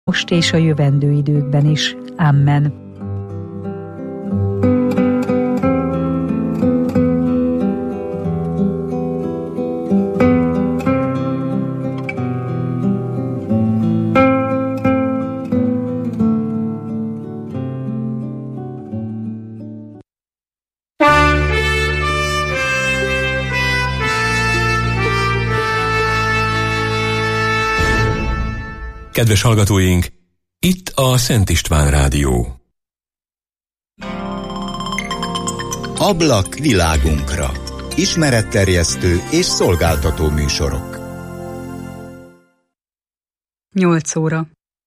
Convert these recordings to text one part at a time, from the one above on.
most és a jövendő időkben is. Amen. Kedves hallgatóink, itt a Szent István Rádió. Ablak világunkra. Ismeretterjesztő és szolgáltató műsorok. 8 óra.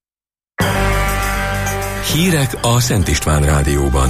Hírek a Szent István Rádióban.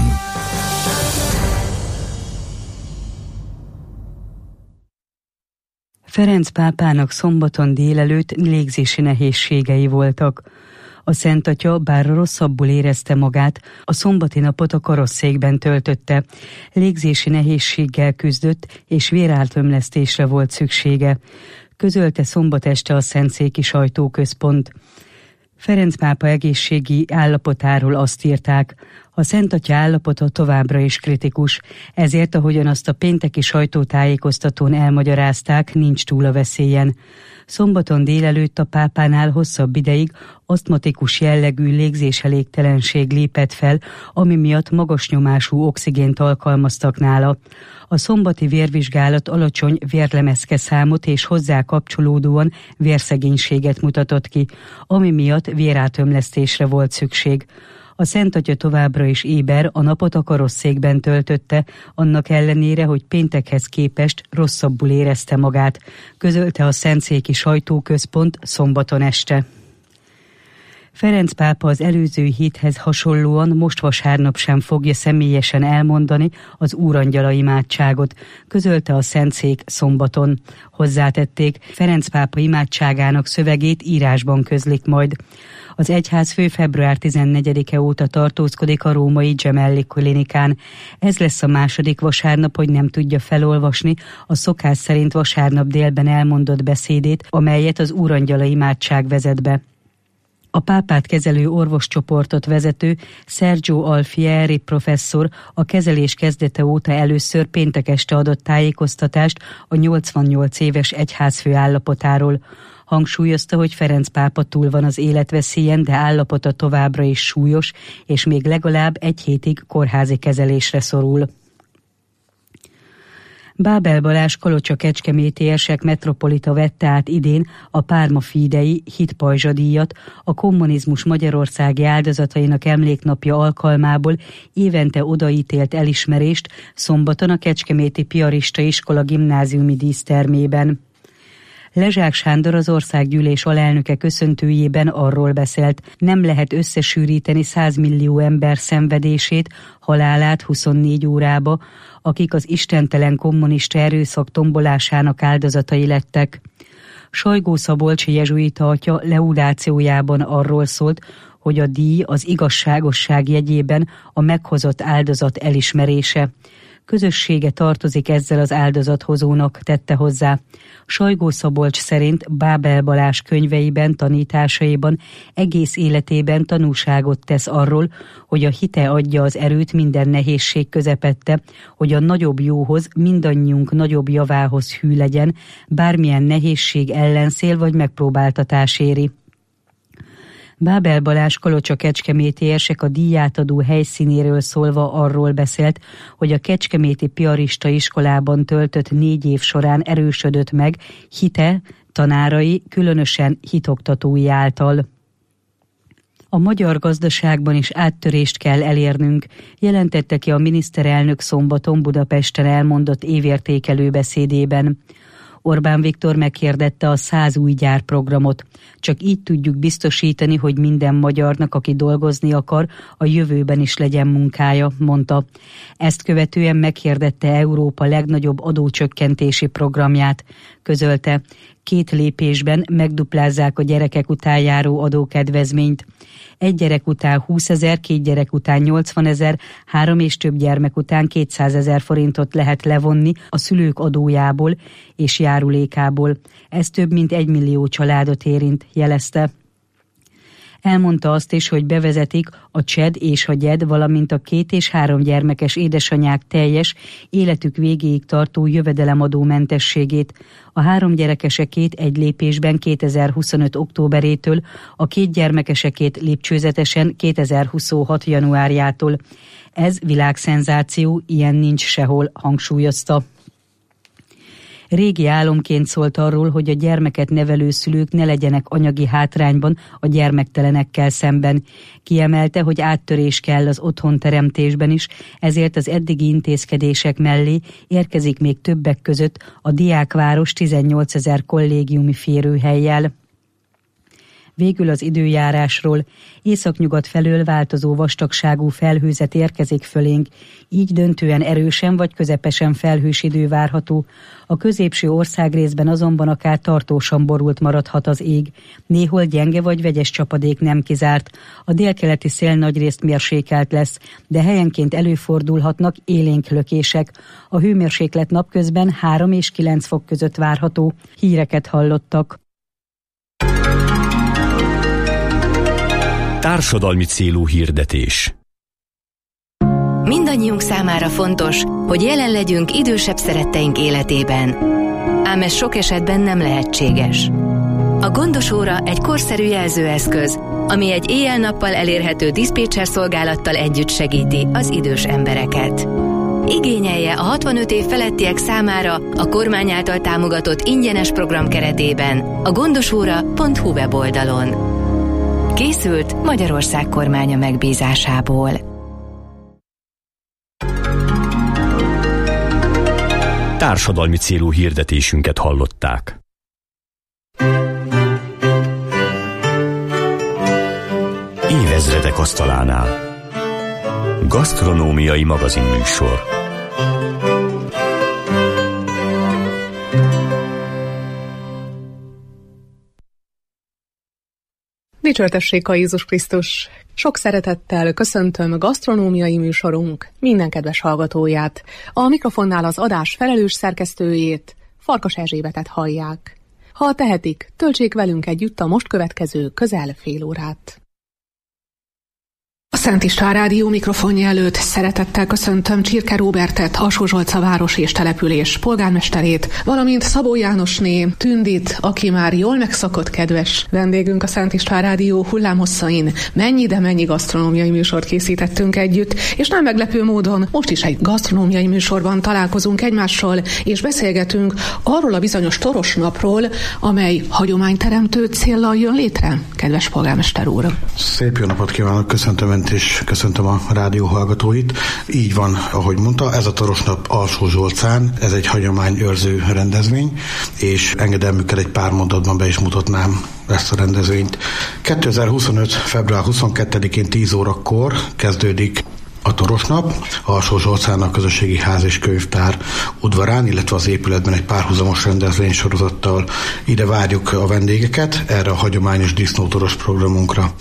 Ferenc pápának szombaton délelőtt légzési nehézségei voltak. A Szent Atya, bár rosszabbul érezte magát, a szombati napot a karosszékben töltötte. Légzési nehézséggel küzdött, és vérátömlesztésre volt szüksége. Közölte szombat este a Szentszéki Sajtóközpont. Ferenc pápa egészségi állapotáról azt írták: a Szent Atya állapota továbbra is kritikus, ezért, ahogyan azt a pénteki sajtótájékoztatón elmagyarázták, nincs túl a veszélyen. Szombaton délelőtt a pápánál hosszabb ideig asztmatikus jellegű légzéselégtelenség lépett fel, ami miatt magas nyomású oxigént alkalmaztak nála. A szombati vérvizsgálat alacsony vérlemezke számot és hozzá kapcsolódóan vérszegénységet mutatott ki, ami miatt vérátömlesztésre volt szükség. A Szent Atya továbbra is éber, a napot a karosszékben töltötte, annak ellenére, hogy péntekhez képest rosszabbul érezte magát, közölte a Szentszéki Sajtóközpont szombaton este. Ferenc pápa az előző héthez hasonlóan most vasárnap sem fogja személyesen elmondani az Úrangyala imádságot, közölte a Szentszék szombaton. Hozzátették, Ferenc pápa imádságának szövegét írásban közlik majd. Az egyházfő február 14-e óta tartózkodik a római Gemelli klinikán. Ez lesz a második vasárnap, hogy nem tudja felolvasni a szokás szerint vasárnap délben elmondott beszédét, amelyet az Úrangyala imádság vezet be. A pápát kezelő orvoscsoportot vezető Sergio Alfieri professzor a kezelés kezdete óta először péntek este adott tájékoztatást a 88 éves egyházfő állapotáról. Hangsúlyozta, hogy Ferenc pápa túl van az életveszélyen, de állapota továbbra is súlyos, és még legalább egy hétig kórházi kezelésre szorul. Bábel Balázs Kalocsa-kecskemétiesek metropolita vette át idén a Párma Fidei hitpajzsadíjat, a kommunizmus magyarországi áldozatainak emléknapja alkalmából évente odaítélt elismerést szombaton a Kecskeméti Piarista Iskola gimnáziumi dísztermében. Lezsák Sándor, az országgyűlés alelnöke köszöntőjében arról beszélt, nem lehet összesűríteni 100 millió ember szenvedését, halálát 24 órába, akik az istentelen kommunista erőszak tombolásának áldozatai lettek. Sajgó Szabolcs jezsuita atya leudációjában arról szólt, hogy a díj az igazságosság jegyében a meghozott áldozat elismerése. Közössége tartozik ezzel az áldozathozónak, tette hozzá. Sajgó Szabolcs szerint Bábel Balázs könyveiben, tanításaiban, egész életében tanúságot tesz arról, hogy a hite adja az erőt minden nehézség közepette, hogy a nagyobb jóhoz, mindannyiunk nagyobb javához hű legyen, bármilyen nehézség, ellenszél vagy megpróbáltatás éri. Bábel Balázs Kalocsa-kecskemétiesek a díjátadó helyszínéről szólva arról beszélt, hogy a kecskeméti piarista iskolában töltött 4 év során erősödött meg hite, tanárai, különösen hitoktatói által. A magyar gazdaságban is áttörést kell elérnünk, jelentette ki a miniszterelnök szombaton Budapesten elmondott évértékelő beszédében. Orbán Viktor meghirdette a 100 új gyárprogramot. Csak így tudjuk biztosítani, hogy minden magyarnak, aki dolgozni akar, a jövőben is legyen munkája, mondta. Ezt követően meghirdette Európa legnagyobb adócsökkentési programját. Közölte, 2 lépésben megduplázzák a gyerekek után járó adókedvezményt. 1 gyerek után 20 000, 2 gyerek után 80 000, 3 és több gyermek után 200 000 forintot lehet levonni a szülők adójából és járulékából. Ez több mint 1 millió családot érint, jelezte. Elmondta azt is, hogy bevezetik a CSED és a GYED, valamint a 2 és 3 gyermekes édesanyák teljes, életük végéig tartó jövedelemadómentességét. A 3 gyerekesekét egy lépésben 2025. októberétől, a 2 gyermekesekét lépcsőzetesen 2026. januárjától. Ez világszenzáció, ilyen nincs sehol, hangsúlyozta. Régi álomként szólt arról, hogy a gyermeket nevelő szülők ne legyenek anyagi hátrányban a gyermektelenekkel szemben. Kiemelte, hogy áttörés kell az otthonteremtésben is, ezért az eddigi intézkedések mellé érkezik még többek között a Diákváros 18 000 kollégiumi férőhellyel. Végül az időjárásról. Északnyugat felől változó vastagságú felhőzet érkezik fölénk, így döntően erősen vagy közepesen felhős idő várható. A középső országrészben azonban akár tartósan borult maradhat az ég. Néhol gyenge vagy vegyes csapadék nem kizárt. A délkeleti szél nagyrészt mérsékelt lesz, de helyenként előfordulhatnak élénk lökések. A hőmérséklet napközben 3 és 9 fok között várható. Híreket hallottak. Társadalmi célú hirdetés. Mindannyiunk számára fontos, hogy jelen legyünk idősebb szeretteink életében. Ám ez sok esetben nem lehetséges. A Gondos óra egy korszerű jelzőeszköz, ami egy éjjel-nappal elérhető diszpécser szolgálattal együtt segíti az idős embereket. Igényelje a 65 év felettiek számára a kormány által támogatott ingyenes program keretében a gondosóra.hu weboldalon. Készült Magyarország kormánya megbízásából. Társadalmi célú hirdetésünket hallották. Évezredek asztalánál. Gasztronómiai magazinműsor. Dicsőtessék a Jézus Krisztus! Sok szeretettel köszöntöm gasztronómiai műsorunk minden kedves hallgatóját. A mikrofonnál az adás felelős szerkesztőjét, Farkas Erzsébetet hallják. Ha tehetik, töltsék velünk együtt a most következő közel fél órát. A Szent István Rádió mikrofonja előtt szeretettel köszöntöm Csirke Róbertet, Alsó-Zsolca város és település polgármesterét, valamint Szabó Jánosné Tündit, aki már jól megszokott kedves vendégünk a Szent István Rádió hullámhosszain. Mennyi, de mennyi gasztronómiai műsort készítettünk együtt, és nem meglepő módon most is egy gasztronómiai műsorban találkozunk egymással, és beszélgetünk arról a bizonyos Toros napról, amely hagyományteremtő céllal jön létre, kedves polgármester úr. Szép jó napot kívánok, köszöntöm és köszöntöm a rádió hallgatóit. Így van, ahogy mondta, ez a Toros nap Alsó-Zsolcán, ez egy hagyományőrző rendezvény, és engedelmükkel egy pár mondatban be is mutatnám ezt a rendezvényt. 2025. február 22-én 10 órakor kezdődik a Toros nap, Alsó-Zsolcán a közösségi ház és könyvtár udvarán, illetve az épületben egy párhuzamos rendezvénysorozattal ide várjuk a vendégeket erre a hagyományos disznótoros programunkra.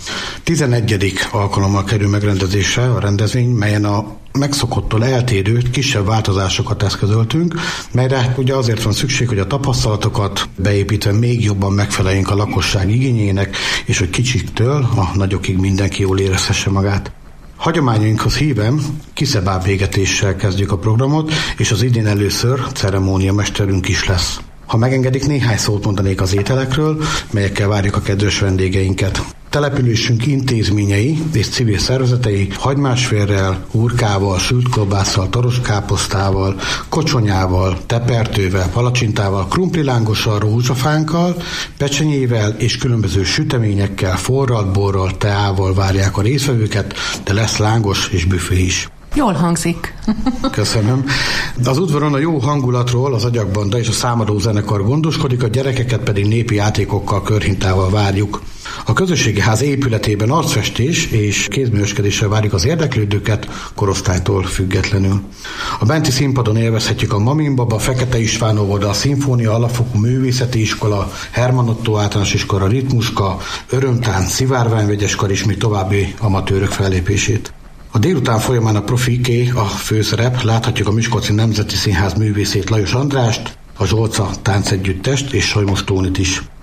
11. alkalommal kerül megrendezésre a rendezvény, melyen a megszokottól eltérő kisebb változásokat eszközöltünk, melyre ugye azért van szükség, hogy a tapasztalatokat beépítve még jobban megfeleljünk a lakosság igényének, és hogy kicsiktől a nagyokig mindenki jól érezhesse magát. Hagyományainkhoz híven kiszebábégetéssel kezdjük a programot, és az idén először ceremóniamesterünk is lesz. Ha megengedik, néhány szót mondanék az ételekről, melyekkel várjuk a kedves vendégeinket. Településünk intézményei és civil szervezetei hagymásférrel, hurkával, sült kolbásszal, toroskáposztával, kocsonyával, tepertővel, palacsintával, krumplilángossal, rózsafánkkal, pecsenyével és különböző süteményekkel, forralt borral, teával várják a résztvevőket, de lesz lángos és büfé is. Jól hangzik. Köszönöm. Az udvaron a jó hangulatról az Agyagbanda és a Számadó zenekar gondoskodik, a gyerekeket pedig népi játékokkal, körhintával várjuk. A közösségi ház épületében arcfestés és kézműveskedéssel várjuk az érdeklődőket korosztálytól függetlenül. A benti színpadon élvezhetjük a Mamin Baba, Fekete István óvoda, a Szimfónia Alapfokú Művészeti Iskola, Herman Ottó Általános Iskola ritmuska, Örömtánc, Szivárványvegyeskar és még további amatőrök fellépését. A délután folyamán a profiké a főszerep, láthatjuk a Miskolci Nemzeti Színház művészét Lajos Andrást, a Zsolca táncegyüttest és Solymos Tónit is.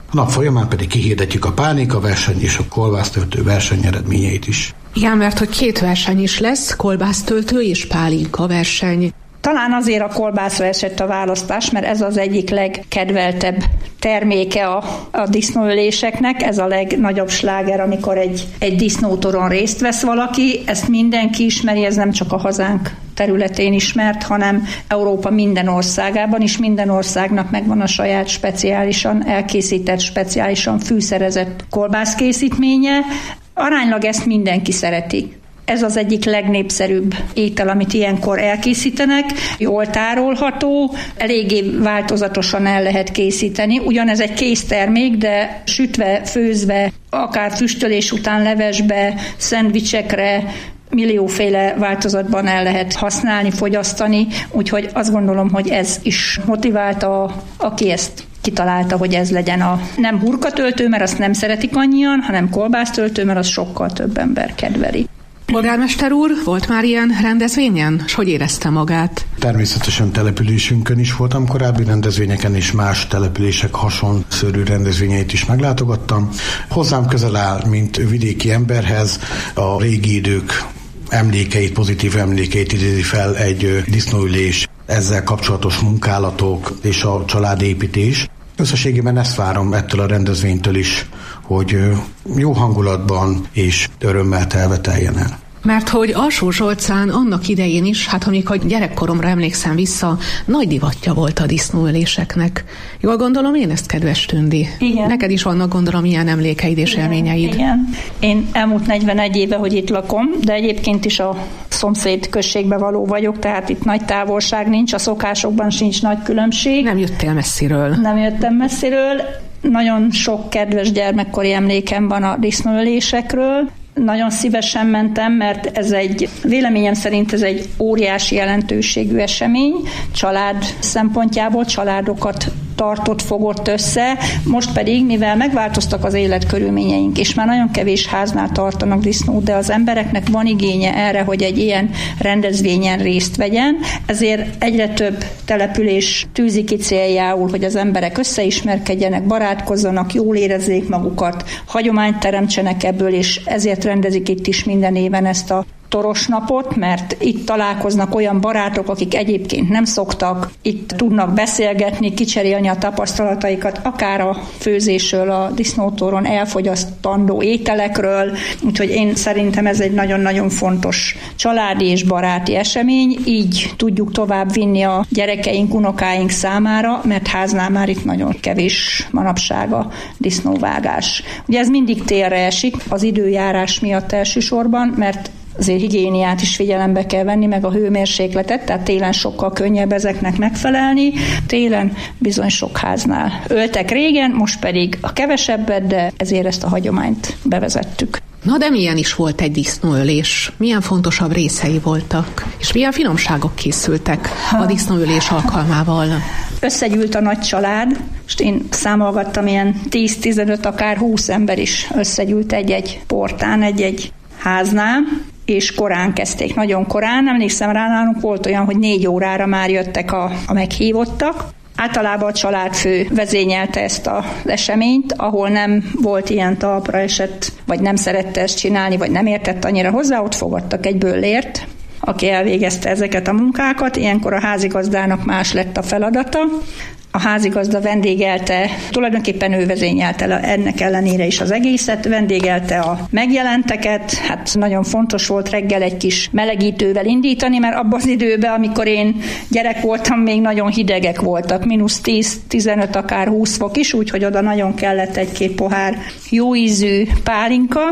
A nap folyamán pedig kihirdetjük a pálinka verseny és a kolbásztöltő verseny eredményeit is. Igen, mert hogy 2 verseny is lesz, kolbásztöltő és pálinka verseny. Talán azért a kolbászra esett a választás, mert ez az egyik legkedveltebb terméke a disznóöléseknek. Ez a legnagyobb sláger, amikor egy disznótoron részt vesz valaki. Ezt mindenki ismeri, ez nem csak a hazánk területén ismert, hanem Európa minden országában is. Minden országnak megvan a saját speciálisan elkészített, speciálisan fűszerezett kolbászkészítménye. Aránylag ezt mindenki szereti. Ez az egyik legnépszerűbb étel, amit ilyenkor elkészítenek. Jól tárolható, eléggé változatosan el lehet készíteni. Ugyanez egy késztermék, de sütve, főzve, akár füstölés után levesbe, szendvicsekre, millióféle változatban el lehet használni, fogyasztani. Úgyhogy azt gondolom, hogy ez is motiválta, aki ezt kitalálta, hogy ez legyen a nem hurkatöltő, mert azt nem szeretik annyian, hanem kolbásztöltő, mert az sokkal több ember kedveli. Polgármester úr, volt már ilyen rendezvényen? És hogy érezte magát? Természetesen településünkön is voltam korábbi rendezvényeken, és más települések hasonszörű rendezvényeit is meglátogattam. Hozzám közel áll, mint vidéki emberhez, a régi idők emlékeit, pozitív emlékeit idézi fel egy disznóülés, ezzel kapcsolatos munkálatok és a családépítés. Összességében ezt várom ettől a rendezvénytől is, hogy jó hangulatban és örömmel teljen el. Mert hogy Alsó-Zsolcán annak idején is, hát amikor gyerekkoromra emlékszem vissza, nagy divatja volt a disznóöléseknek. Jól gondolom én ezt, kedves Tündi? Igen. Neked is vannak, gondolom, ilyen emlékeid és élményeid. Igen. Én elmúlt 41 éve, hogy itt lakom, de egyébként is a szomszéd községbe való vagyok, tehát itt nagy távolság nincs, a szokásokban sincs nagy különbség. Nem jöttél messziről. Nem jöttem messziről. Nagyon sok kedves gyermekkori emlékem van a disznóölésekről. Nagyon szívesen mentem, mert véleményem szerint ez egy óriási jelentőségű esemény, család szempontjából, családokat tartott, fogott össze, most pedig, mivel megváltoztak az életkörülményeink, és már nagyon kevés háznál tartanak disznót, de az embereknek van igénye erre, hogy egy ilyen rendezvényen részt vegyen, ezért egyre több település tűzi ki céljául, hogy az emberek összeismerkedjenek, barátkozzanak, jól érezzék magukat, hagyományt teremtsenek ebből, és ezért rendezik itt is minden éven ezt a toros napot, mert itt találkoznak olyan barátok, akik egyébként nem szoktak, itt tudnak beszélgetni, kicserélni a tapasztalataikat, akár a főzésről, a disznótoron elfogyasztandó ételekről, úgyhogy én szerintem ez egy nagyon-nagyon fontos családi és baráti esemény, így tudjuk tovább vinni a gyerekeink, unokáink számára, mert háznál már itt nagyon kevés manapság a disznóvágás. Ugye ez mindig télre esik, az időjárás miatt elsősorban, mert azért higiéniát is figyelembe kell venni, meg a hőmérsékletet, tehát télen sokkal könnyebb ezeknek megfelelni. Télen bizony sok háznál öltek régen, most pedig a kevesebbet, de ezért ezt a hagyományt bevezettük. Na de milyen is volt egy disznóölés? Milyen fontosabb részei voltak? És milyen finomságok készültek a disznóölés alkalmával? Összegyűlt a nagy család, és én számolgattam, ilyen 10-15, akár 20 ember is összegyűlt egy-egy portán, egy-egy háznál, és korán kezdték, nagyon korán. Emlékszem rá, nálunk volt olyan, hogy 4 órára már jöttek a meghívottak. Általában a családfő vezényelte ezt az eseményt, ahol nem volt ilyen talpra esett, vagy nem szerette ezt csinálni, vagy nem értett annyira hozzá, ott fogadtak egy böllért, aki elvégezte ezeket a munkákat. Ilyenkor a házigazdának más lett a feladata. A házigazda vendégelte, tulajdonképpen ő vezényelte ennek ellenére is az egészet, vendégelte a megjelenteket, hát nagyon fontos volt reggel egy kis melegítővel indítani, mert abban az időben, amikor én gyerek voltam, még nagyon hidegek voltak, -10-15, akár 20 fok is, úgyhogy oda nagyon kellett 1-2 pohár jó ízű pálinka,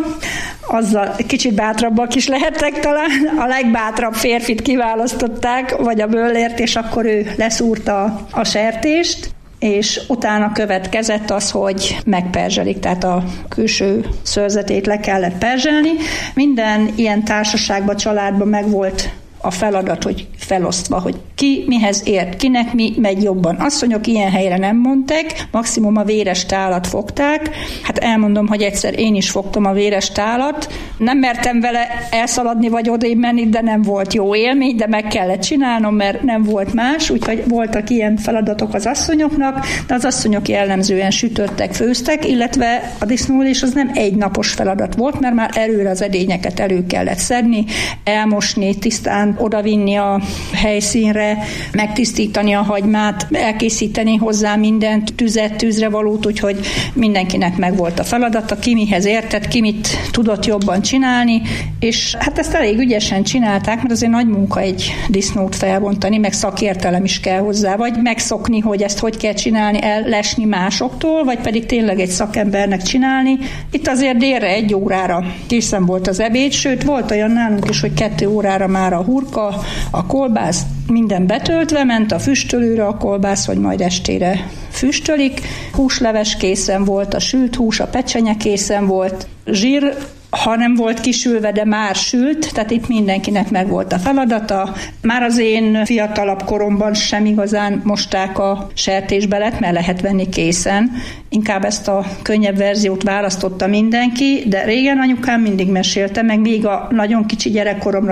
azzal kicsit bátrabbak is lehettek talán, a legbátrabb férfit kiválasztották, vagy a böllért, és akkor ő leszúrta a sertést, és utána következett az, hogy megperzselik, tehát a külső szőrzetét le kellett perzselni. Minden ilyen társaságban, családban megvolt a feladat, hogy felosztva, hogy ki mihez ért, kinek mi megy jobban. Asszonyok ilyen helyre nem mondták, maximum a véres tálat fogták. Hát elmondom, hogy egyszer én is fogtam a véres tálat, Nem mertem vele elszaladni vagy odébb menni, de nem volt jó élmény, de meg kellett csinálnom, mert nem volt más, úgyhogy voltak ilyen feladatok az asszonyoknak, de az asszonyok jellemzően sütöttek, főztek, illetve a disznóülés az nem egy napos feladat volt, mert már előre az edényeket elő kellett szedni, elmosni, tisztán odavinni a helyszínre, megtisztítani a hagymát, elkészíteni hozzá mindent, tüzet, tűzrevalót, úgyhogy mindenkinek megvolt a feladata, ki mihez értett, ki mit tudott jobban csinálni, és hát ezt elég ügyesen csinálták, mert azért nagy munka egy disznót felbontani, meg szakértelem is kell hozzá, vagy megszokni, hogy ezt hogy kell csinálni, ellesni másoktól, vagy pedig tényleg egy szakembernek csinálni. Itt azért délre 1 órára készen volt az ebéd, sőt volt olyan nálunk is, hogy 2 órára már a hurka, a kolbász, minden betöltve ment a füstölőre a kolbász, hogy majd estére füstölik. Húsleves készen volt, a sült hús, a pecsenye készen volt, zsír, ha nem volt kisülve, de már sült, tehát itt mindenkinek megvolt a feladata. Már az én fiatalabb koromban sem igazán mosták a sertésbelet, mert lehet venni készen. Inkább ezt a könnyebb verziót választotta mindenki, de régen anyukám mindig mesélte, meg még a nagyon kicsi gyerekkoromra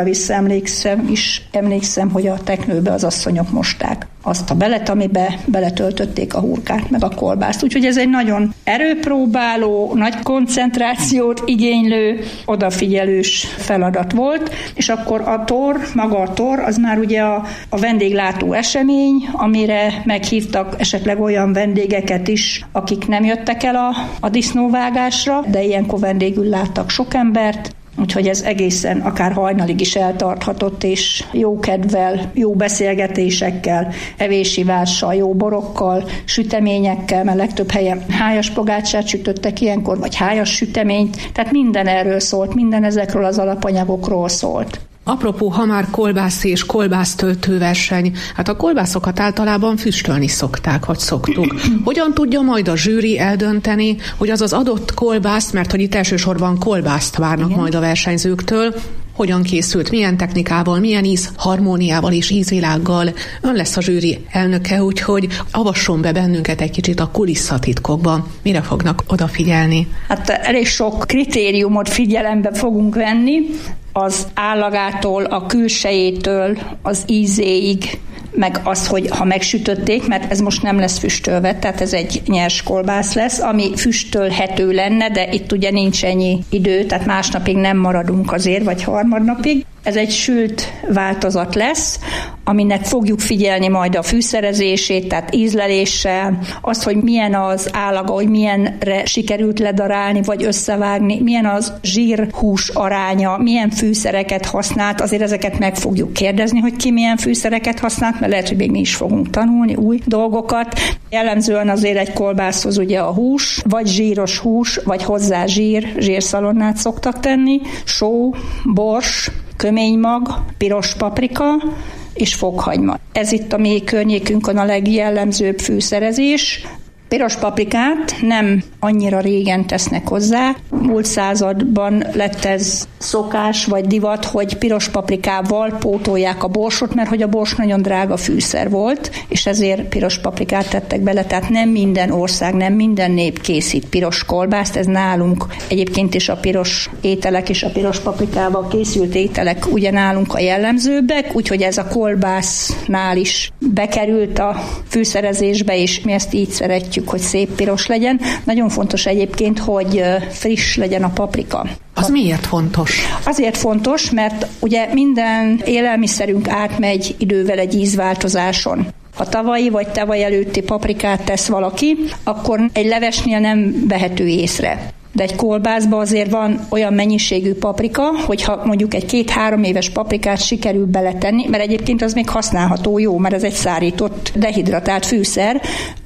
emlékszem, hogy a teknőbe az asszonyok mosták azt a belet, amibe beletöltötték a hurkát, meg a kolbászt. Úgyhogy ez egy nagyon erőpróbáló, nagy koncentrációt igénylő, odafigyelős feladat volt, és akkor maga a tor, az már ugye a vendéglátó esemény, amire meghívtak esetleg olyan vendégeket is, akik nem jöttek el a disznóvágásra, de ilyenkor vendégül láttak sok embert, úgyhogy ez egészen akár hajnalig is eltarthatott, és jó kedvel, jó beszélgetésekkel, evésivással, jó borokkal, süteményekkel, mert legtöbb helyen hájas pogácsát sütöttek ilyenkor, vagy hájas süteményt, tehát minden erről szólt, minden ezekről az alapanyagokról szólt. Apropó, ha már kolbász és kolbásztöltő verseny, hát a kolbászokat általában füstölni szokták, vagy szoktuk. Hogyan tudja majd a zsűri eldönteni, hogy az adott kolbász, mert hogy itt elsősorban kolbászt várnak majd a versenyzőktől, hogyan készült, milyen technikával, milyen ízharmóniával és ízvilággal. Ön lesz a zsűri elnöke, úgyhogy avasson be bennünket egy kicsit a kulisszatitkokba. Mire fognak odafigyelni? Hát elég sok kritériumot figyelembe fogunk venni, az állagától, a külsejétől, az ízéig, meg az, hogy ha megsütötték, mert ez most nem lesz füstölve, tehát ez egy nyers kolbász lesz, ami füstölhető lenne, de itt ugye nincs ennyi idő, tehát másnapig nem maradunk azért, vagy harmadnapig. Ez egy sült változat lesz, aminek fogjuk figyelni majd a fűszerezését, tehát ízleléssel, azt, hogy milyen az állaga, hogy milyenre sikerült ledarálni, vagy összevágni, milyen az zsír-hús aránya, milyen fűszereket használt, azért ezeket meg fogjuk kérdezni, hogy ki milyen fűszereket használt, mert lehet, hogy még mi is fogunk tanulni új dolgokat. Jellemzően azért egy kolbászhoz ugye a hús, vagy zsíros hús, vagy hozzá zsírszalonnát szoktak tenni, só, bors, köménymag, piros paprika és fokhagyma. Ez itt a mi környékünkön a legjellemzőbb fűszerezés. Piros paprikát nem annyira régen tesznek hozzá. Múlt században lett ez szokás vagy divat, hogy piros paprikával pótolják a borsot, mert hogy a bors nagyon drága fűszer volt, és ezért piros paprikát tettek bele, tehát nem minden ország, nem minden nép készít piros kolbászt, ez nálunk egyébként is a piros ételek és a piros paprikával készült ételek ugye nálunk a jellemzőbbek, úgyhogy ez a kolbásznál is bekerült a fűszerezésbe, és mi ezt így szeretjük, hogy szép piros legyen. Nagyon fontos egyébként, hogy friss legyen a paprika. Az miért fontos? Azért fontos, mert ugye minden élelmiszerünk átmegy idővel egy ízváltozáson. Ha tavalyi vagy tavaly előtti paprikát tesz valaki, akkor egy levesnél nem vehető észre. De egy kolbászban azért van olyan mennyiségű paprika, hogyha mondjuk egy 2-3 éves paprikát sikerül beletenni, mert egyébként az még használható jó, mert ez egy szárított, dehidratált fűszer,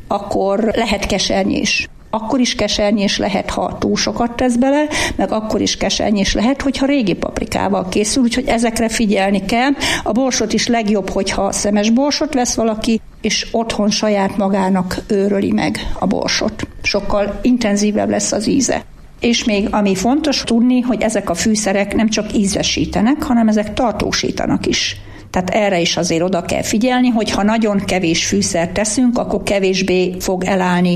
akkor lehet kesernyés. Akkor is kesernyés lehet, ha túl sokat tesz bele, meg akkor is kesernyés lehet, hogyha régi paprikával készül, úgyhogy ezekre figyelni kell. A borsot is legjobb, hogyha szemes borsot vesz valaki, és otthon saját magának őröli meg a borsot. Sokkal intenzívebb lesz az íze. És még ami fontos tudni, hogy ezek a fűszerek nem csak ízesítenek, hanem ezek tartósítanak is. Tehát erre is azért oda kell figyelni, hogy ha nagyon kevés fűszert teszünk, akkor kevésbé fog elállni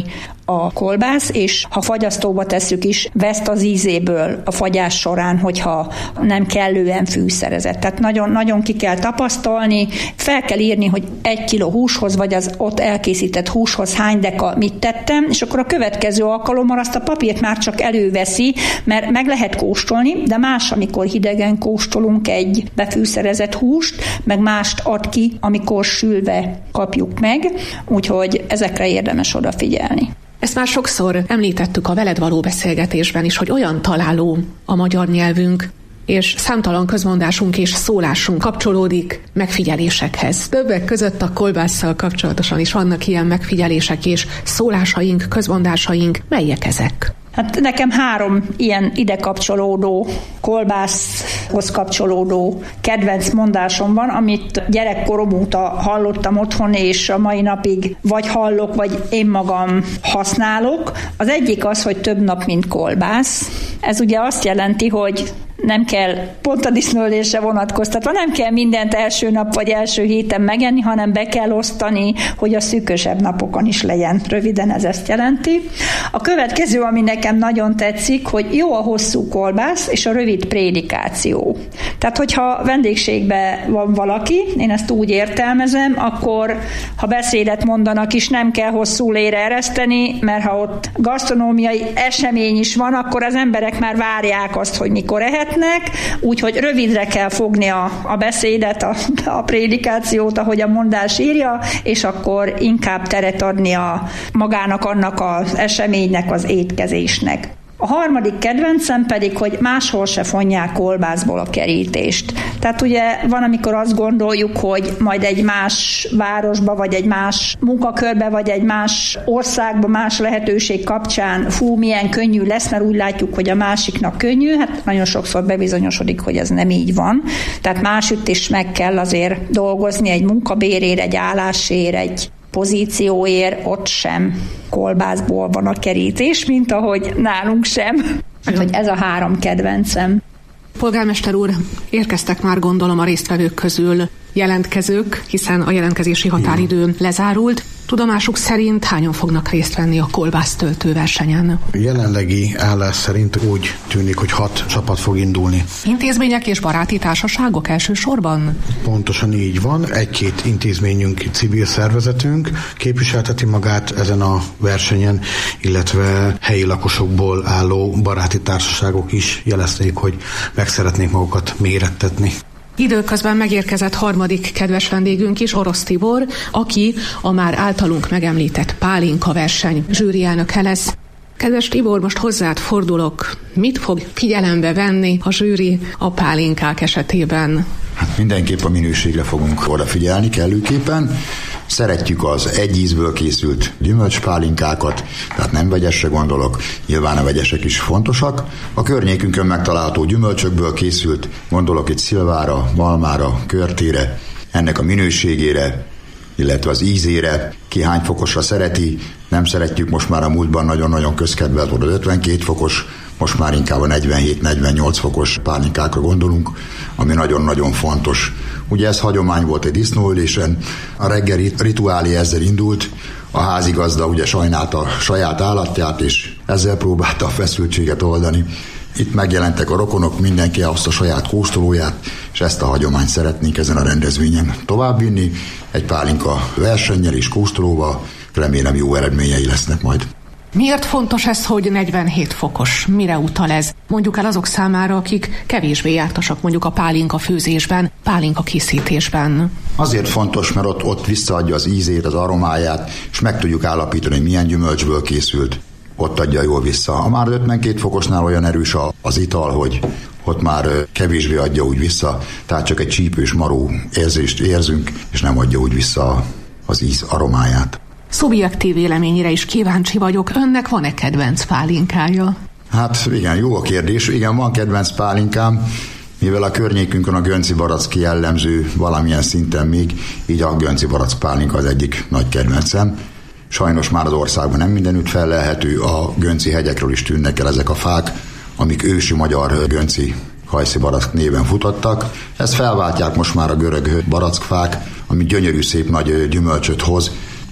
a kolbász, és ha fagyasztóba tesszük is, veszt az ízéből a fagyás során, hogyha nem kellően fűszerezett. Tehát nagyon, nagyon ki kell tapasztalni, fel kell írni, hogy 1 kiló húshoz, vagy az ott elkészített húshoz hány deka mit tettem, és akkor a következő alkalommal azt a papírt már csak előveszi, mert meg lehet kóstolni, de más, amikor hidegen kóstolunk egy befűszerezett húst, meg mást ad ki, amikor sülve kapjuk meg, úgyhogy ezekre érdemes odafigyelni. Ezt már sokszor említettük a veled való beszélgetésben is, hogy olyan találó a magyar nyelvünk, és számtalan közmondásunk és szólásunk kapcsolódik megfigyelésekhez. Többek között a kolbásszal kapcsolatosan is vannak ilyen megfigyelések és szólásaink, közmondásaink. Melyek ezek? Hát nekem 3 ilyen ide kapcsolódó, kolbászhoz kapcsolódó kedvenc mondásom van, amit gyerekkorom óta hallottam otthon, és a mai napig vagy hallok, vagy én magam használok. Az egyik az, hogy több nap, mint kolbász. Ez ugye azt jelenti, hogy nem kell, pont a disznóölésre vonatkoztatva, nem kell mindent első nap vagy első héten megenni, hanem be kell osztani, hogy a szűkösebb napokon is legyen. Röviden ez ezt jelenti. A következő, ami nekem nagyon tetszik, hogy jó a hosszú kolbász és a rövid prédikáció. Tehát, hogyha vendégségben van valaki, én ezt úgy értelmezem, akkor ha beszédet mondanak is, nem kell hosszú lére ereszteni, mert ha ott gasztronómiai esemény is van, akkor az emberek már várják azt, hogy mikor ehetnek, úgyhogy rövidre kell fogni a beszédet, a prédikációt, ahogy a mondás írja, és akkor inkább teret adni magának annak az eseménynek, az étkezésnek. A harmadik kedvencem pedig, hogy máshol se fonják kolbászból a kerítést. Tehát ugye van, amikor azt gondoljuk, hogy majd egy más városba, vagy egy más munkakörbe, vagy egy más országba, más lehetőség kapcsán milyen könnyű lesz, mert úgy látjuk, hogy a másiknak könnyű. Hát nagyon sokszor bebizonyosodik, hogy ez nem így van. Tehát másütt is meg kell azért dolgozni egy munkabérért, egy állásért, egy pozícióért, ott sem kolbászból van a kerítés, mint ahogy nálunk sem. Úgyhogy ez a 3 kedvencem. Polgármester úr, érkeztek már gondolom a résztvevők közül jelentkezők, hiszen a jelentkezési határidő lezárult. Tudomásuk szerint hányan fognak részt venni a kolbásztöltő versenyen? Jelenlegi állás szerint úgy tűnik, hogy 6 csapat fog indulni. Intézmények és baráti társaságok elsősorban? Pontosan így van. 1-2 intézményünk, civil szervezetünk képviselteti magát ezen a versenyen, illetve helyi lakosokból álló baráti társaságok is jelezték, hogy meg szeretnék magukat mérettetni. Időközben megérkezett harmadik kedves vendégünk is, Orosz Tibor, aki a már általunk megemlített pálinka verseny zsűrielnöke lesz. Kedves Tibor, most hozzád fordulok. Mit fog figyelembe venni a zsűri a pálinkák esetében? Hát mindenképp a minőségre fogunk odafigyelni kellőképpen. Szeretjük az egy ízből készült gyümölcspálinkákat, tehát nem vegyesre gondolok, nyilván a vegyesek is fontosak. A környékünkön megtalálható gyümölcsökből készült, gondolok itt szilvára, malmára, körtére, ennek a minőségére, illetve az ízére, ki hány fokosra szereti, nem szeretjük, most már a múltban nagyon-nagyon közkedvelt volt az 52 fokos, most már inkább a 47-48 fokos pálinkákra gondolunk, ami nagyon-nagyon fontos. Ugye ez hagyomány volt egy disznóülésen, a reggeli rituálé ezzel indult, a házigazda ugye sajnálta a saját állatját, és ezzel próbálta a feszültséget oldani. Itt megjelentek a rokonok, mindenki azt a saját kóstolóját, és ezt a hagyományt szeretnénk ezen a rendezvényen továbbvinni. Egy pálinka versennyel és kóstolóval, remélem jó eredményei lesznek majd. Miért fontos ez, hogy 47 fokos? Mire utal ez? Mondjuk el azok számára, akik kevésbé jártasak mondjuk a pálinka főzésben, pálinka készítésben. Azért fontos, mert ott visszaadja az ízét, az aromáját, és meg tudjuk állapítani, hogy milyen gyümölcsből készült. Ott adja jól vissza. A már 52 fokosnál olyan erős az ital, hogy ott már kevésbé adja úgy vissza, tehát csak egy csípős maró érzést érzünk, és nem adja úgy vissza az íz aromáját. Szubjektív véleményére is kíváncsi vagyok. Önnek van-e kedvenc pálinkája? Hát igen, jó a kérdés. Igen, van kedvenc pálinkám, mivel a környékünkön a gönci barack jellemző valamilyen szinten még, így a gönci barack pálinka az egyik nagy kedvencem. Sajnos már az országban nem mindenütt fellelhető, a gönci hegyekről is tűnnek el ezek a fák, amik ősi magyar gönci hajszi barack néven futottak. Ezt felváltják most már a görög barackfák, ami gyönyörű szép nagy gyümölcsöt hoz,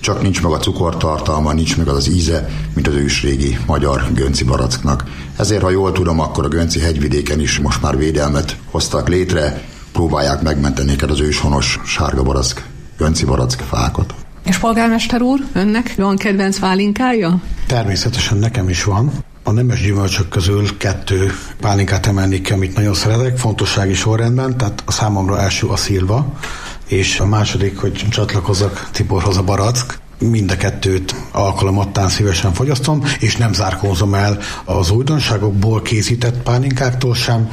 csak nincs meg a cukortartalma, nincs meg az íze, mint az ősrégi magyar gönci baracknak. Ezért, ha jól tudom, akkor a gönci hegyvidéken is most már védelmet hoztak létre, próbálják megmenteni az őshonos sárga barack, gönci barack fákat. És polgármester úr, önnek van kedvenc pálinkája? Természetesen nekem is van. A nemes gyümölcsök közül 2 pálinkát emelnék ki, amit nagyon szeretek, fontossági sorrendben, tehát a számomra első a szilva, és a második, hogy csatlakozzak Tiborhoz, a barack. Mind a 2 alkalomattán szívesen fogyasztom, és nem zárkózom el az újdonságokból készített pálinkáktól sem,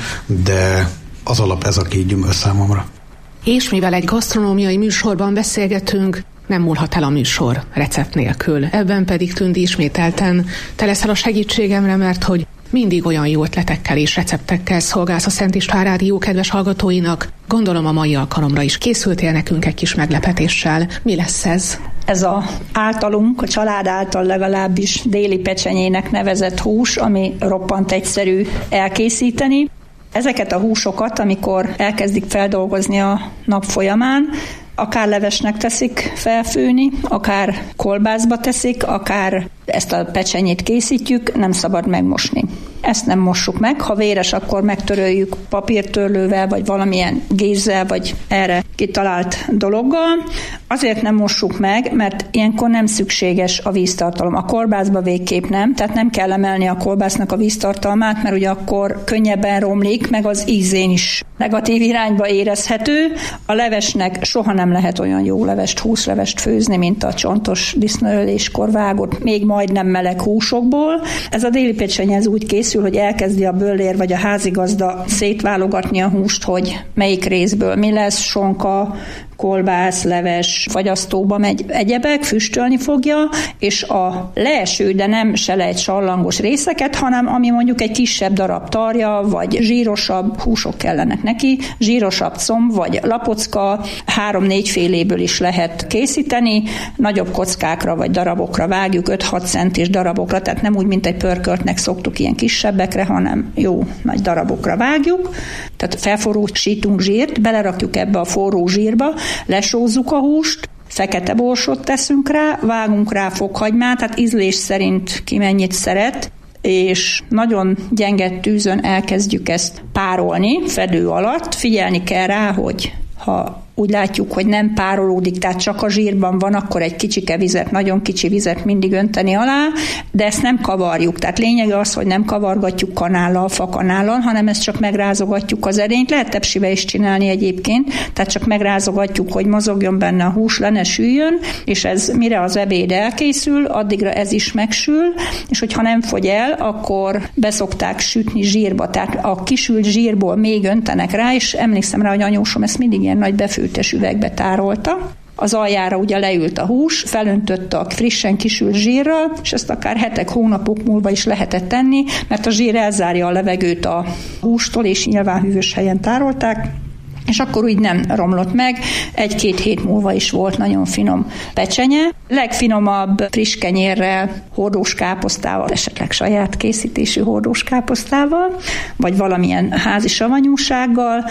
de az alap ez a 2 gyümölcs számomra. És mivel egy gasztronómiai műsorban beszélgetünk, nem múlhat el a műsor recept nélkül. Ebben pedig Tündi ismételten te leszel a segítségemre, mert hogy mindig olyan jó ötletekkel és receptekkel szolgálsz a Szent István Rádió kedves hallgatóinak. Gondolom a mai alkalomra is készültél nekünk egy kis meglepetéssel. Mi lesz ez? Ez a általunk, a család által legalábbis déli pecsenyének nevezett hús, ami roppant egyszerű elkészíteni. Ezeket a húsokat, amikor elkezdik feldolgozni a nap folyamán, akár levesnek teszik felfőni, akár kolbászba teszik, akár ezt a pecsenyét készítjük, nem szabad megmosni. Ezt nem mossuk meg, ha véres, akkor megtöröljük papírtörlővel, vagy valamilyen gézzel, vagy erre kitalált dologgal. Azért nem mossuk meg, mert ilyenkor nem szükséges a víztartalom. A kolbászba végképp nem, tehát nem kell emelni a kolbásznak a víztartalmát, mert ugye akkor könnyebben romlik, meg az ízén is negatív irányba érezhető. A levesnek soha nem lehet olyan jó levest, húslevest főzni, mint a csontos disznóöléskor vágott, még majdnem meleg húsokból. Ez a déli pecsenye ez úgy készül, hogy elkezdi a böllér vagy a házigazda szétválogatni a húst, hogy melyik részből mi lesz, sonka, kolbász, leves, fagyasztóba megy, egyebek, füstölni fogja, és a leeső, de nem selejt sallangos részeket, hanem ami mondjuk egy kisebb darab tarja, vagy zsírosabb húsok kellenek neki, zsírosabb comb, vagy lapocka, 3-4 féléből is lehet készíteni, nagyobb kockákra vagy darabokra vágjuk, 5-6 centis darabokra, tehát nem úgy, mint egy pörköltnek szoktuk ilyen kisebbekre, hanem jó nagy darabokra vágjuk, tehát felforrósítunk zsírt, belerakjuk ebbe a forró zsírba, lesózzuk a húst, fekete borsot teszünk rá, vágunk rá fokhagymát, tehát ízlés szerint ki mennyit szeret, és nagyon gyenge tűzön elkezdjük ezt párolni fedő alatt. Figyelni kell rá, hogy ha úgy látjuk, hogy nem párolódik, tehát csak a zsírban van, akkor egy kicsike vizet, nagyon kicsi vizet mindig önteni alá, de ezt nem kavarjuk. Tehát lényege az, hogy nem kavargatjuk kanállal, fakanállal, hanem ezt csak megrázogatjuk az edényt. Lehet tepsibe is csinálni egyébként, tehát csak megrázogatjuk, hogy mozogjon benne a hús, le ne süljön, és ez mire az ebéd elkészül, addigra ez is megsül, és hogyha nem fogy el, akkor beszokták sütni zsírba, tehát a kisült zsírból még öntenek rá, és emlékszem rá, hogy anyósom ezt mindig ilyen nagy befőttes üvegbe tárolta. Az aljára ugye leült a hús, felöntötte a frissen kisült zsírral, és ezt akár hetek, hónapok múlva is lehetett tenni, mert a zsír elzárja a levegőt a hústól, és nyilván hűvös helyen tárolták, és akkor úgy nem romlott meg, 1-2 hét múlva is volt nagyon finom pecsenye. Legfinomabb friss kenyérrel, hordós káposztával, esetleg saját készítésű hordós káposztával, vagy valamilyen házi savanyúsággal,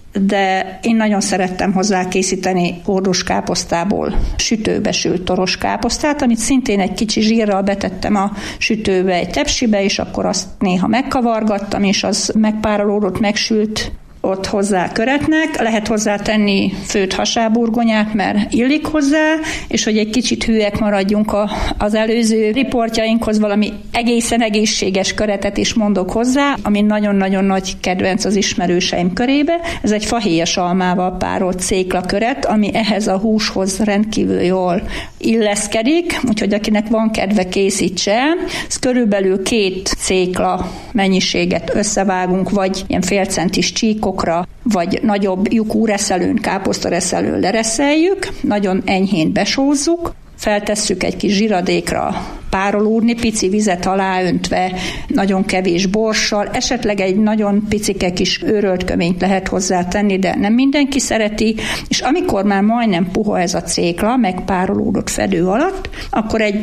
de én nagyon szerettem hozzá készíteni hordós káposztából sütőbe sült toros káposztát, amit szintén egy kicsi zsírral betettem a sütőbe egy tepsibe, és akkor azt néha megkavargattam, és az megpárolódott, megsült ott hozzá köretnek, lehet hozzá tenni főtt hasáburgonyát, mert illik hozzá, és hogy egy kicsit hűek maradjunk az előző riportjainkhoz, valami egészen egészséges köretet is mondok hozzá, ami nagyon-nagyon nagy kedvenc az ismerőseim körébe. Ez egy fahéjas almával párolt céklaköret, ami ehhez a húshoz rendkívül jól illeszkedik, úgyhogy akinek van kedve, készítse el. Ez körülbelül 2 cékla mennyiséget összevágunk, vagy ilyen félcentis csíkokra, vagy nagyobb lyukú reszelőn, káposztareszelőn lereszeljük, nagyon enyhén besózzuk, feltesszük egy kis zsiradékra párolódni, pici vizet aláöntve, nagyon kevés borssal, esetleg egy nagyon picike kis őrölt köményt lehet hozzátenni, de nem mindenki szereti, és amikor már majdnem puha ez a cékla, megpárolódott fedő alatt, akkor egy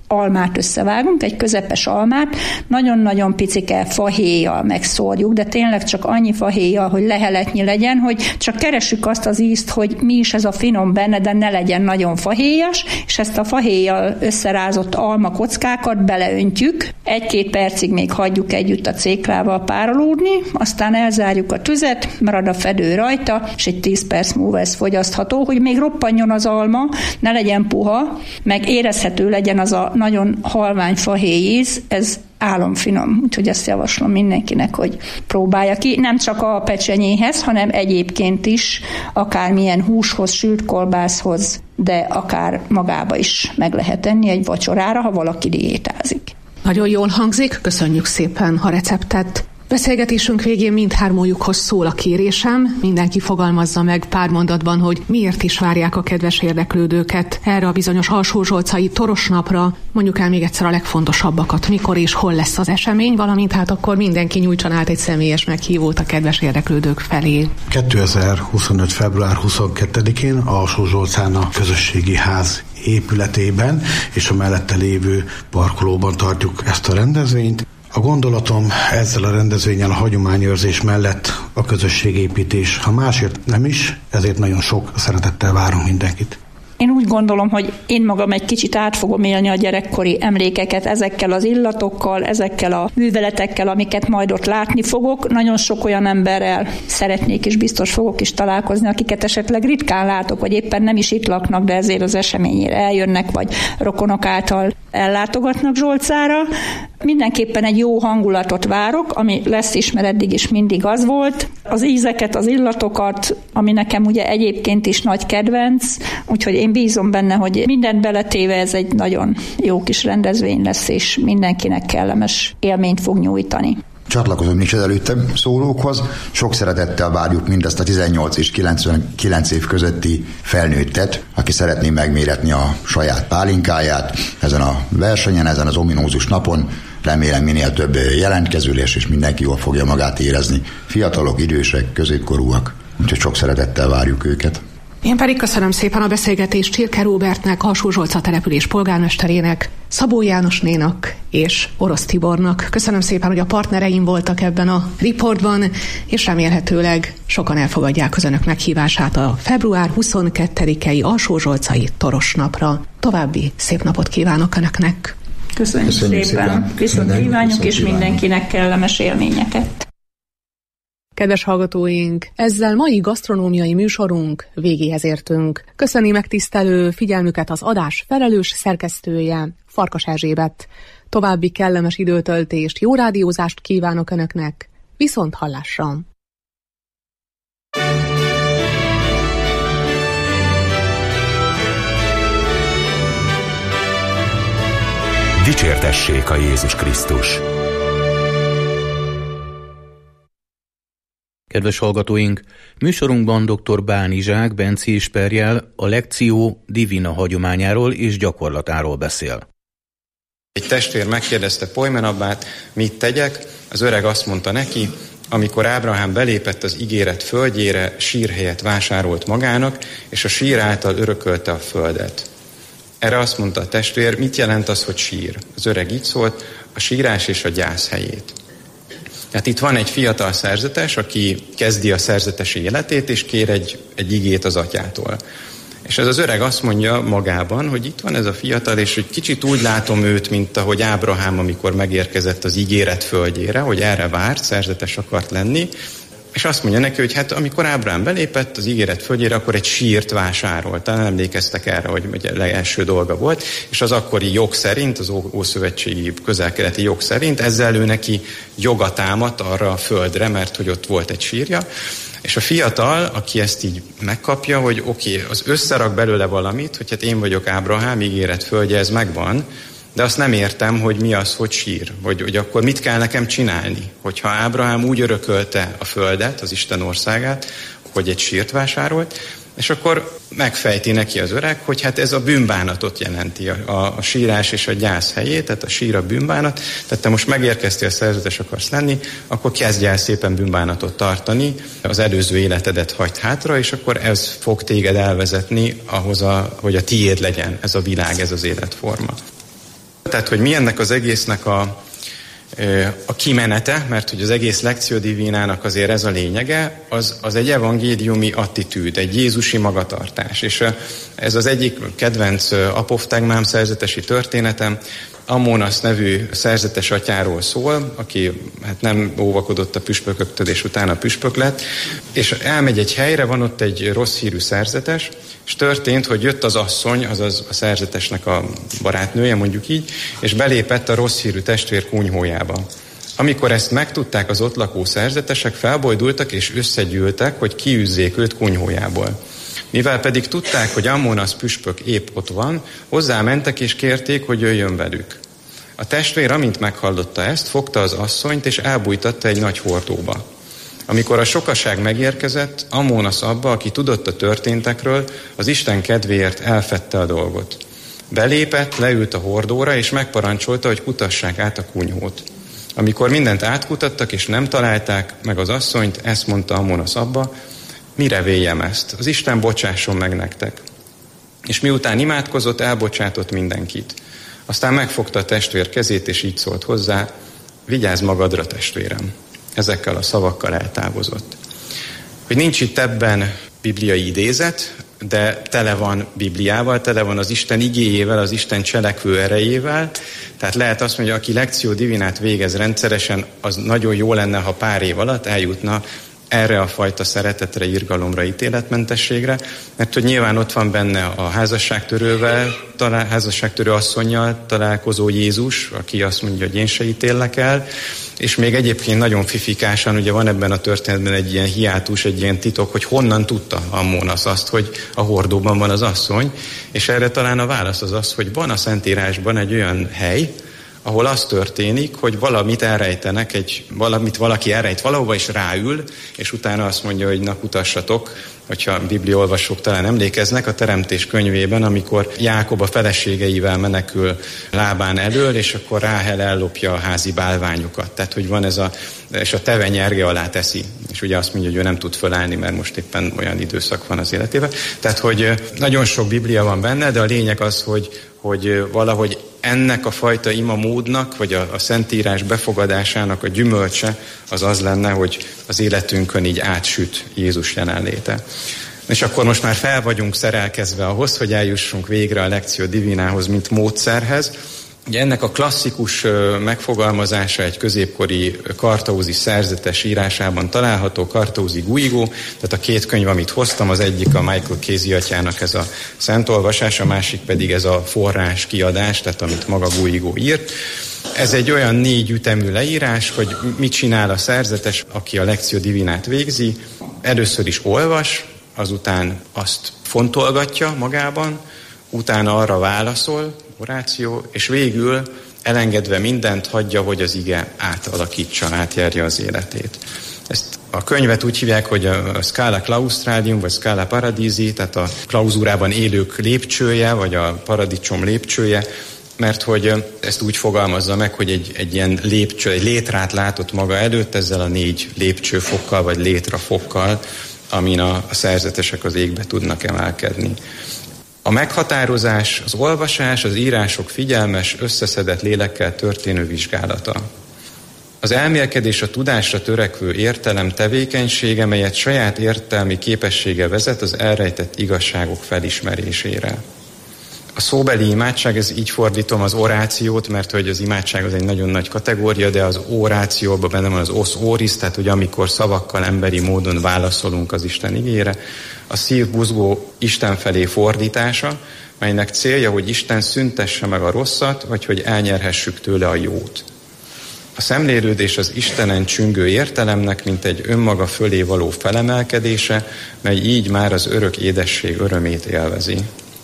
almát összevágunk, egy közepes almát, nagyon-nagyon picike fahéjjal megszórjuk, de tényleg csak annyi fahéjjal, hogy leheletnyi legyen, hogy csak keressük azt az ízt, hogy mi is ez a finom benne, de ne legyen nagyon fahéjas, és ezt a fahéjjal összerázott almakockákat beleöntjük, 1-2 percig még hagyjuk együtt a céklával párolódni, aztán elzárjuk a tüzet, marad a fedő rajta, és egy 10 perc múlva ez fogyasztható, hogy még roppanjon az alma, ne legyen puha, meg érezhető legyen az a nagyon halvány fahéjíz, ez álomfinom, úgyhogy ezt javaslom mindenkinek, hogy próbálja ki, nem csak a pecsenyéhez, hanem egyébként is, akármilyen húshoz, sült kolbászhoz, de akár magába is meg lehet enni egy vacsorára, ha valaki diétázik. Nagyon jól hangzik, köszönjük szépen a receptet. Beszélgetésünk végén mindhármójukhoz szól a kérésem, mindenki fogalmazza meg pár mondatban, hogy miért is várják a kedves érdeklődőket erre a bizonyos alsózsolcai torosnapra, mondjuk el még egyszer a legfontosabbakat, mikor és hol lesz az esemény, valamint hát akkor mindenki nyújtson át egy személyes meghívót a kedves érdeklődők felé. 2025. február 22-én Alsózsolcán a közösségi ház épületében és a mellette lévő parkolóban tartjuk ezt a rendezvényt. A gondolatom ezzel a rendezvénnyel a hagyományőrzés mellett a közösségépítés, ha másért nem is, ezért nagyon sok szeretettel várunk mindenkit. Én úgy gondolom, hogy én magam egy kicsit át fogom élni a gyerekkori emlékeket ezekkel az illatokkal, ezekkel a műveletekkel, amiket majd ott látni fogok. Nagyon sok olyan emberrel szeretnék és biztos fogok is találkozni, akiket esetleg ritkán látok, vagy éppen nem is itt laknak, de ezért az eseményére eljönnek, vagy rokonok által ellátogatnak Zsolcára. Mindenképpen egy jó hangulatot várok, ami lesz is, mert eddig is mindig az volt. Az ízeket, az illatokat, ami nekem ugye egyébként is nagy kedvenc, úgyhogy én bízom benne, hogy mindent beletéve ez egy nagyon jó kis rendezvény lesz, és mindenkinek kellemes élményt fog nyújtani. Csatlakozom is az előttem szólókhoz. Sok szeretettel várjuk mindezt a 18 és 99 év közötti felnőttet, aki szeretné megméretni a saját pálinkáját ezen a versenyen, ezen az ominózus napon. Remélem minél több jelentkező lesz, és mindenki jól fogja magát érezni. Fiatalok, idősek, középkorúak. Úgyhogy sok szeretettel várjuk őket. Én pedig köszönöm szépen a beszélgetést Csirke Róbertnek, Alsózsolca település polgármesterének, Szabó Jánosnénak és Orosz Tibornak. Köszönöm szépen, hogy a partnereim voltak ebben a riportban, és remélhetőleg sokan elfogadják az önök meghívását a február 22-i Alsózsolcai Torosnapra. További szép napot kívánok önöknek! Köszönjük szépen! Viszont kívánjuk, és mindenkinek kellemes élményeket! Kedves hallgatóink, ezzel mai gasztronómiai műsorunk végéhez értünk. Köszöni megtisztelő figyelmüket az adás felelős szerkesztője, Farkas Erzsébet. További kellemes időtöltést, jó rádiózást kívánok önöknek, viszont hallásra! Dicsértessék a Jézus Krisztus! Kedves hallgatóink, műsorunkban dr. Bánizsák Benci Isperjel a Lectio Divina hagyományáról és gyakorlatáról beszél. Egy testvér megkérdezte Pojmenabbát, mit tegyek, az öreg azt mondta neki, amikor Ábrahám belépett az ígéret földjére, sírhelyet vásárolt magának, és a sír által örökölte a földet. Erre azt mondta a testvér, mit jelent az, hogy sír? Az öreg így szólt, a sírás és a gyász helyét. Tehát itt van egy fiatal szerzetes, aki kezdi a szerzetesi életét, és kér egy igét az atyától. És ez az öreg azt mondja magában, hogy itt van ez a fiatal, és hogy kicsit úgy látom őt, mint ahogy Ábrahám, amikor megérkezett az ígéret földjére, hogy erre várt, szerzetes akart lenni, és azt mondja neki, hogy hát amikor Ábrahám belépett az ígéret földjére, akkor egy sírt vásárolt. Talán emlékeztek erre, hogy a legelső dolga volt, és az akkori jog szerint, az ószövetségi közel-keleti jog szerint ezzel ő neki joga támadt arra a földre, mert hogy ott volt egy sírja. És a fiatal, aki ezt így megkapja, hogy oké, az összerak belőle valamit, hogy hát én vagyok Ábrahám, ígéret földje, ez megvan, de azt nem értem, hogy mi az, hogy sír, hogy akkor mit kell nekem csinálni. Hogyha Ábrahám úgy örökölte a földet, az Isten országát, hogy egy sírt vásárolt, és akkor megfejti neki az öreg, hogy hát ez a bűnbánatot jelenti, a sírás és a gyász helyét, tehát a sír a bűnbánat, tehát te most megérkeztél, szerzetes akarsz lenni, akkor kezdj el szépen bűnbánatot tartani, az előző életedet hagyd hátra, és akkor ez fog téged elvezetni ahhoz, hogy a tiéd legyen ez a világ, ez az életforma. Tehát, hogy mi ennek az egésznek a kimenete, mert hogy az egész Lectio Divinának azért ez a lényege, az egy evangéliumi attitűd, egy jézusi magatartás. És ez az egyik kedvenc apoftegmám szerzetesi történetem, Ammónasz nevű szerzetes atyáról szól, aki hát nem óvakodott a püspököktől, és utána püspök lett, és elmegy egy helyre, van ott egy rossz hírű szerzetes, és történt, hogy jött az asszony, azaz a szerzetesnek a barátnője, mondjuk így, és belépett a rossz hírű testvér kunyhójába. Amikor ezt megtudták az ott lakó szerzetesek, felbojdultak és összegyűltek, hogy kiűzzék őt kunyhójából. Mivel pedig tudták, hogy Ammónasz püspök épp ott van, hozzámentek és kérték, hogy jöjjön velük. A testvér, amint meghallotta ezt, fogta az asszonyt és elbújtatta egy nagy hordóba. Amikor a sokaság megérkezett, Ammónasz abba, aki tudott a történtekről, az Isten kedvéért elfedte a dolgot. Belépett, leült a hordóra, és megparancsolta, hogy kutassák át a kunyhót. Amikor mindent átkutattak, és nem találták meg az asszonyt, ezt mondta Ammónasz abba: mire véljem ezt? Az Isten bocsásson meg nektek. És miután imádkozott, elbocsátott mindenkit. Aztán megfogta a testvér kezét, és így szólt hozzá: vigyázz magadra, testvérem. Ezekkel a szavakkal eltávozott. Hogy nincs itt ebben bibliai idézet, de tele van Bibliával, tele van az Isten igéjével, az Isten cselekvő erejével. Tehát lehet azt mondani, hogy aki Lectio Divinát végez rendszeresen, az nagyon jó lenne, ha pár év alatt eljutna erre a fajta szeretetre, irgalomra, ítéletmentességre, mert hogy nyilván ott van benne a házasságtörő asszonnyal találkozó Jézus, aki azt mondja, hogy én se ítélek el, és még egyébként nagyon fifikásan, ugye van ebben a történetben egy ilyen hiátus, egy ilyen titok, hogy honnan tudta Ammónasz azt, hogy a hordóban van az asszony, és erre talán a válasz az, hogy van a Szentírásban egy olyan hely, ahol az történik, hogy valamit elrejtenek, valamit valaki elrejt valahova, és ráül, és utána azt mondja, hogy na, kutassatok, hogyha bibliaolvasók talán emlékeznek, a Teremtés könyvében, amikor Jákob a feleségeivel menekül Lábán elől, és akkor Ráhel ellopja a házi bálványokat. Tehát, hogy van ez és a teve nyerge alá teszi. És ugye azt mondja, hogy ő nem tud fölállni, mert most éppen olyan időszak van az életében. Tehát, hogy nagyon sok Biblia van benne, de a lényeg az, hogy valahogy ennek a fajta imamódnak, vagy a Szentírás befogadásának a gyümölcse az lenne, hogy az életünkön így átsüt Jézus jelenléte. És akkor most már fel vagyunk szerelkezve ahhoz, hogy eljussunk végre a Lectio Divinához, mint módszerhez. Ugye ennek a klasszikus megfogalmazása egy középkori kartaúzi szerzetes írásában található, Kartaúzi Guigo, tehát a két könyv, amit hoztam, az egyik a Michael Casey atyának ez a szentolvasás, a másik pedig ez a forrás kiadás, tehát amit maga Guigo írt. Ez egy olyan 4 ütemű leírás, hogy mit csinál a szerzetes, aki a Lectio Divinát végzi. Először is olvas, azután azt fontolgatja magában, utána arra válaszol, oráció, és végül elengedve mindent hagyja, hogy az ige átalakítsa, átjárja az életét. Ezt a könyvet úgy hívják, hogy a Scala Claustralium, vagy Scala Paradisi, tehát a klauzúrában élők lépcsője, vagy a paradicsom lépcsője, mert hogy ezt úgy fogalmazza meg, hogy egy ilyen lépcső, egy létrát látott maga előtt ezzel a 4 lépcsőfokkal, vagy létrafokkal, amin a szerzetesek az égbe tudnak emelkedni. A meghatározás, az olvasás, az írások figyelmes, összeszedett lélekkel történő vizsgálata. Az elmélkedés a tudásra törekvő értelem tevékenysége, melyet saját értelmi képessége vezet az elrejtett igazságok felismerésére. A szóbeli imádság, ez így fordítom az orációt, mert hogy az imádság az egy nagyon nagy kategória, de az orációban benne van az os oris, tehát hogy amikor szavakkal emberi módon válaszolunk az Isten igére, a szívbuzgó Isten felé fordítása, melynek célja, hogy Isten szüntesse meg a rosszat, vagy hogy elnyerhessük tőle a jót. A szemlélődés az Istenen csüngő értelemnek, mint egy önmaga fölé való felemelkedése, mely így már az örök édesség örömét élvezi.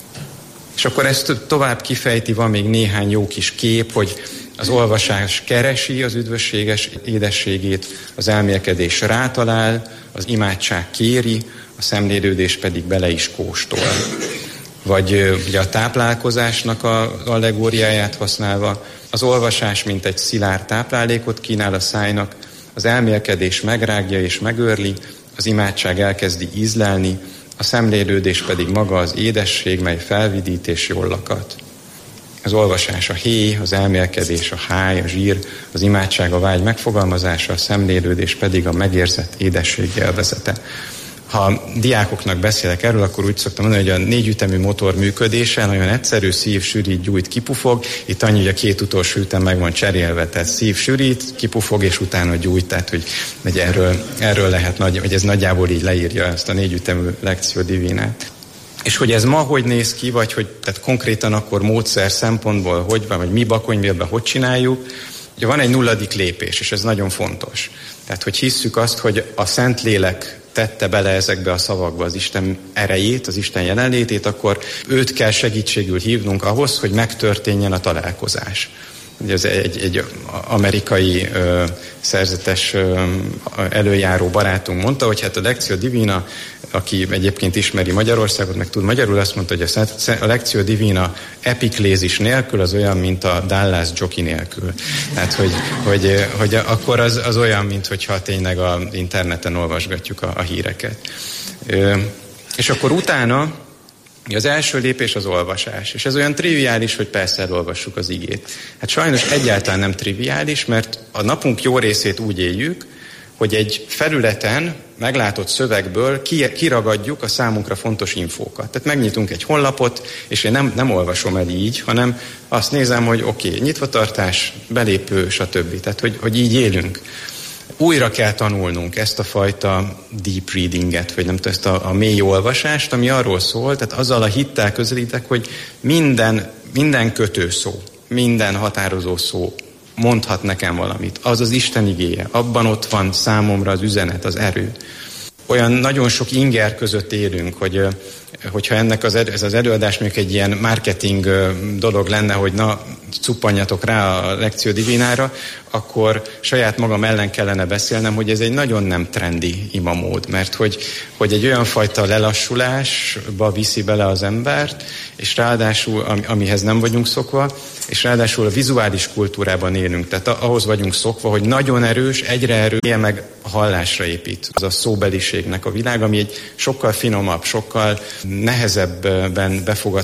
És akkor ezt tovább kifejti, van még néhány jó kis kép, hogy az olvasás keresi az üdvösséges édességét, az elmélkedés rátalál, az imádság kéri, a szemlélődés pedig bele is kóstol. Vagy ugye a táplálkozásnak az allegóriáját használva, az olvasás mint egy szilárd táplálékot kínál a szájnak, az elmélkedés megrágja és megőrli, az imádság elkezdi ízlelni, a szemlélődés pedig maga az édesség, mely felvidít és jól lakat. Az olvasás a héj, az elmélkedés a háj, a zsír, az imádság a vágy megfogalmazása, a szemlélődés pedig a megérzett édesség élvezete. Ha diákoknak beszélek erről, akkor úgy szoktam mondani, hogy a 4 ütemű motor működése nagyon egyszerű, szív, sűrít, gyújt, kipufog. Itt annyi, hogy a 2 utolsó ütem meg van cserélve, tehát szív, sűrít, kipufog, és utána gyújt, tehát hogy erről lehet, hogy ez nagyjából így leírja ezt a 4 ütemű Lectio Divinát. És hogy ez ma hogy néz ki, vagy hogy tehát konkrétan akkor módszer szempontból hogy van, vagy mi Bakonyvélben hogy csináljuk. Ugye van egy 0. lépés, és ez nagyon fontos. Tehát, hogy hisszük azt, hogy a Szentlélek tette bele ezekbe a szavakba az Isten erejét, az Isten jelenlétét, akkor őt kell segítségül hívnunk ahhoz, hogy megtörténjen a találkozás. Ugye ez egy amerikai szerzetes előjáró barátunk mondta, hogy hát a Lectio Divina, aki egyébként ismeri Magyarországot, meg tud magyarul, azt mondta, hogy a Lectio Divina epiklézis nélkül az olyan, mint a Dallas Jockey nélkül. Tehát, hogy akkor az olyan, mintha tényleg az interneten olvasgatjuk a híreket. És akkor utána az első lépés az olvasás, és ez olyan triviális, hogy persze elolvassuk az igét. Hát sajnos egyáltalán nem triviális, mert a napunk jó részét úgy éljük, hogy egy felületen meglátott szövegből kiragadjuk a számunkra fontos infókat. Tehát megnyitunk egy honlapot, és én nem olvasom el így, hanem azt nézem, hogy oké, nyitvatartás, belépő, stb. Tehát, hogy így élünk. Újra kell tanulnunk ezt a fajta deep readinget, vagy nem tudom, ezt a mély olvasást, ami arról szól, tehát azzal a hittel közelítek, hogy minden kötőszó, minden határozó szó mondhat nekem valamit. Az az Isten igéje. Abban ott van számomra az üzenet, az erő. Olyan nagyon sok inger között élünk, hogyha ez az előadás mondjuk egy ilyen marketing dolog lenne, hogy na, cuppanjatok rá a Lectio Divinára, akkor saját magam ellen kellene beszélnem, hogy ez egy nagyon nem trendi imamód, mert hogy egy olyan fajta lelassulásba viszi bele az embert, és ráadásul, amihez nem vagyunk szokva, és ráadásul a vizuális kultúrában élünk, tehát ahhoz vagyunk szokva, hogy nagyon erős, egyre erős, meg a hallásra épít. Az a szóbeliségnek a világ, ami egy sokkal finomabb, sokkal nehezebben befogadható